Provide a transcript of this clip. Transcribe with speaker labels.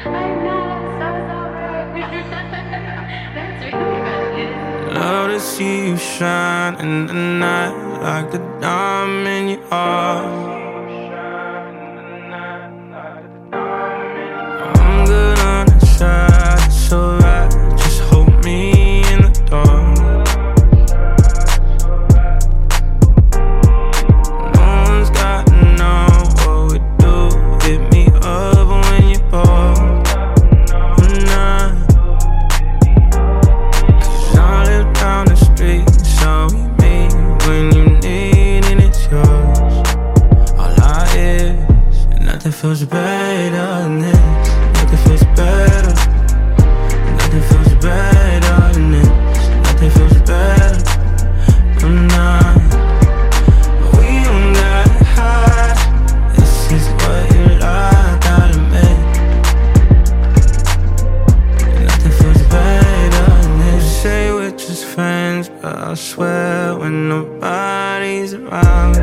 Speaker 1: Love to see you shine in the night like a diamond you are. I'm good on the side, it's alright. Just hold me in the dark. No one's got to know what we do. Hit me up when you're bored. Down the street, so we meet when you need and it's yours. All I is, and nothing feels better than this. Nothing feels better. Nothing feels better than this. Nothing feels better. I'm not. We don't gotta hide. This is what you like, gotta make. Nothing feels better than this. Say we're just friends, but I swear when nobody's around,